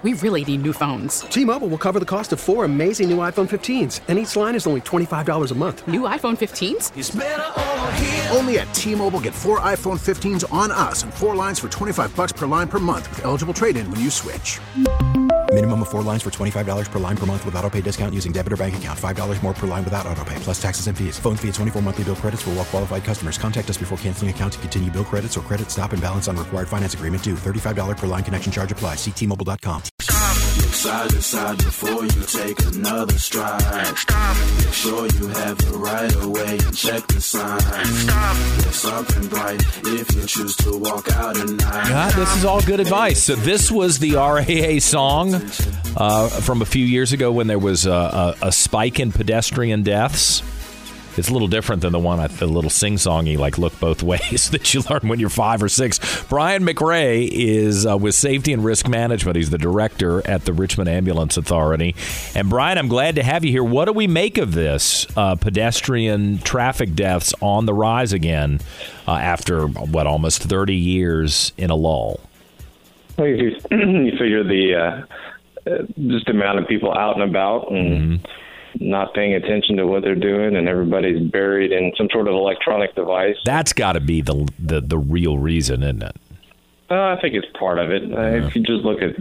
We really need new phones. T-Mobile will cover the cost of 4 amazing new iPhone 15s, and each line is only $25 a month. New iPhone 15s? It's better over here. Only at T-Mobile, get 4 iPhone 15s on us and 4 lines for $25 per line per month with eligible trade-in when you switch. Minimum of 4 lines for $25 per line per month with autopay discount using debit or bank account. $5 more per line without autopay, plus taxes and fees. Phone fee at 24 monthly bill credits for well-qualified customers. Contact us before canceling account to continue bill credits or credit stop and balance on required finance agreement due. $35 per line connection charge applies. See T-Mobile.com. Look side to side before you take another stride. Make sure you have the right of way and check the signs. There's something bright if you choose to walk out at night. God, this is all good advice. So this was the RAA song from a few years ago when there was a spike in pedestrian deaths. It's a little different than the one, the little sing-songy, like look both ways that you learn when you're 5 or 6. Brian McRae is with Safety and Risk Management. He's the director at the Richmond Ambulance Authority. And Brian, I'm glad to have you here. What do we make of this pedestrian traffic deaths on the rise again after, almost 30 years in a lull? Well, you figure the just the amount of people out and about and not paying attention to what they're doing, and everybody's buried in some sort of electronic device. That's got to be the real reason, isn't it? I think it's part of it. If you just look at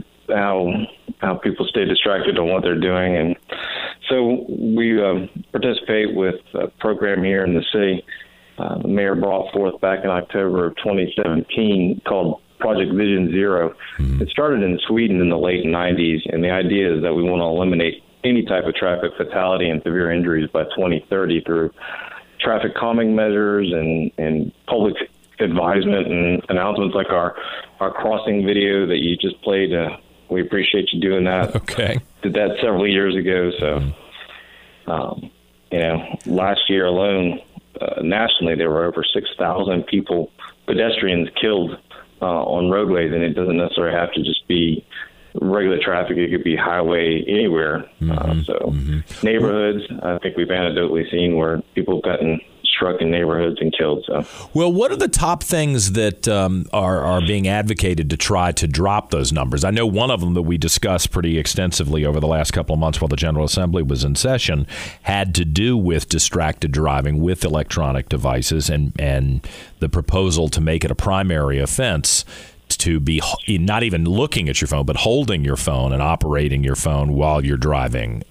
how people stay distracted on what they're doing, and so we participate with a program here in the city. The mayor brought forth back in October of 2017 called Project Vision Zero. It started in Sweden in the late 90s, and the idea is that we want to eliminate any type of traffic fatality and severe injuries by 2030 through traffic calming measures and public advisement and announcements like our crossing video that you just played. We appreciate you doing that. Okay. Did that several years ago. So, last year alone, nationally, there were over 6,000 pedestrians killed on roadways, and it doesn't necessarily have to just be regular traffic. It could be highway anywhere. Neighborhoods, I think we've anecdotally seen where people have gotten struck in neighborhoods and killed. So, well, what are the top things that are being advocated to try to drop those numbers? I know one of them that we discussed pretty extensively over the last couple of months while the General Assembly was in session had to do with distracted driving with electronic devices and the proposal to make it a primary offense to be not even looking at your phone, but holding your phone and operating your phone while you're driving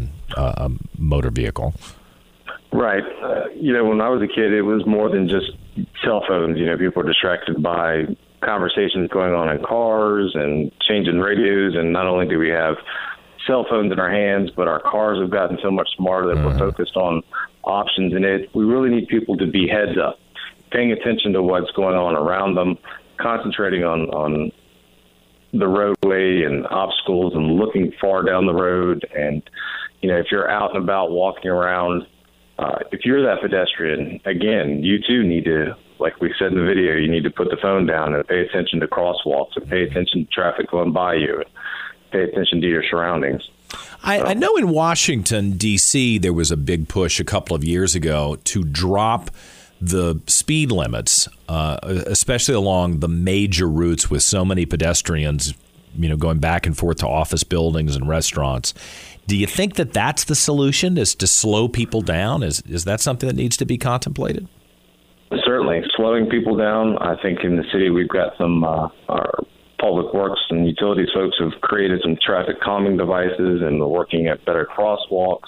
a motor vehicle. Right. When I was a kid, it was more than just cell phones. People were distracted by conversations going on in cars and changing radios. And not only do we have cell phones in our hands, but our cars have gotten so much smarter that we're focused on options in it. We really need people to be heads up, paying attention to what's going on around them, concentrating on the roadway and obstacles and looking far down the road. And, if you're out and about walking around, if you're that pedestrian, again, you too need to, like we said in the video, you need to put the phone down and pay attention to crosswalks and pay attention to traffic going by you and pay attention to your surroundings. I know in Washington, D.C., there was a big push a couple of years ago to drop the speed limits, especially along the major routes with so many pedestrians, going back and forth to office buildings and restaurants. Do you think that that's the solution, is to slow people down? Is that something that needs to be contemplated? Certainly. Slowing people down. I think in the city we've got some our public works and utilities folks have created some traffic calming devices, and we're working at better crosswalks.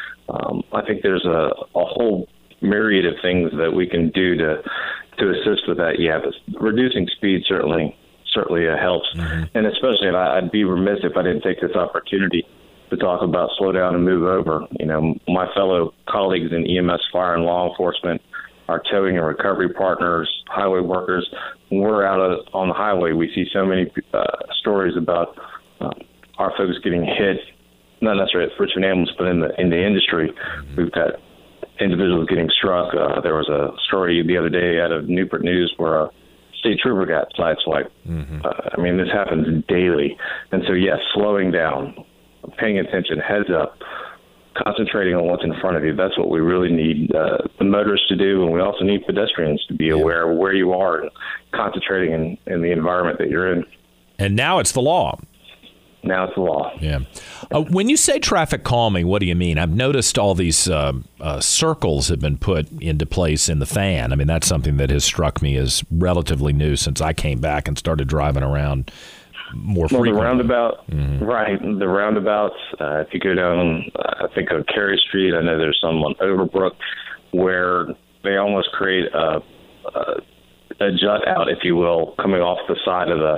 I think there's a whole myriad of things that we can do to assist with that. Yeah, reducing speed certainly helps. And especially, and I'd be remiss if I didn't take this opportunity to talk about slow down and move over. My fellow colleagues in EMS, fire, and law enforcement, our towing and recovery partners, highway workers, when we're out on the highway, we see so many stories about our folks getting hit, not necessarily at Richmond Ambulance, but in the industry. We've got individuals getting struck. There was a story the other day out of Newport News where a state trooper got sideswiped. This happens daily. And so, yes, slowing down, paying attention, heads up, concentrating on what's in front of you. That's what we really need the motorists to do, and we also need pedestrians to be aware of where you are and concentrating in the environment that you're in. And now it's the law. now it's the law. Yeah. When you say traffic calming, what do you mean? I've noticed all these circles have been put into place in the fan. I mean, that's something that has struck me as relatively new since I came back and started driving around more frequently. The roundabout, right? The roundabouts. If you go down, I think on Cary Street, I know there's some on Overbrook where they almost create a jut out, if you will, coming off the side of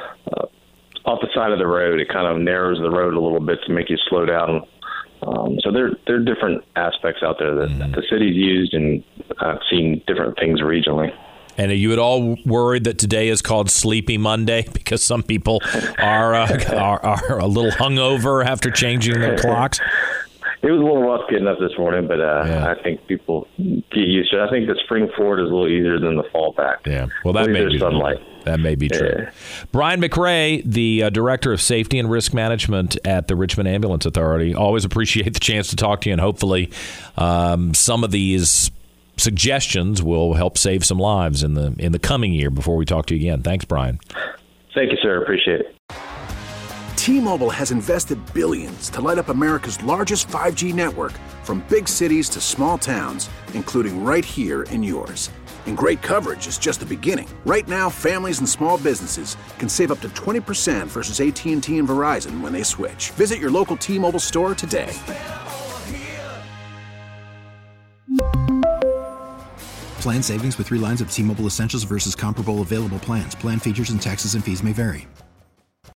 the road. It kind of narrows the road a little bit to make you slow down. So there are different aspects out there that the city's used, and I've seen different things regionally. And are you at all worried that today is called Sleepy Monday because some people are a little hungover after changing their clocks? It was a little rough getting up this morning, but I think people get used to it. I think the spring forward is a little easier than the fall back. Yeah, well, that may be sunlight. That may be true. Yeah. Brian McRae, the Director of Safety and Risk Management at the Richmond Ambulance Authority. Always appreciate the chance to talk to you, and hopefully some of these suggestions will help save some lives in the coming year before we talk to you again. Thanks, Brian. Thank you, sir. Appreciate it. T-Mobile has invested billions to light up America's largest 5G network, from big cities to small towns, including right here in yours. And great coverage is just the beginning. Right now, families and small businesses can save up to 20% versus AT&T and Verizon when they switch. Visit your local T-Mobile store today. Plan savings with 3 lines of T-Mobile Essentials versus comparable available plans. Plan features and taxes and fees may vary.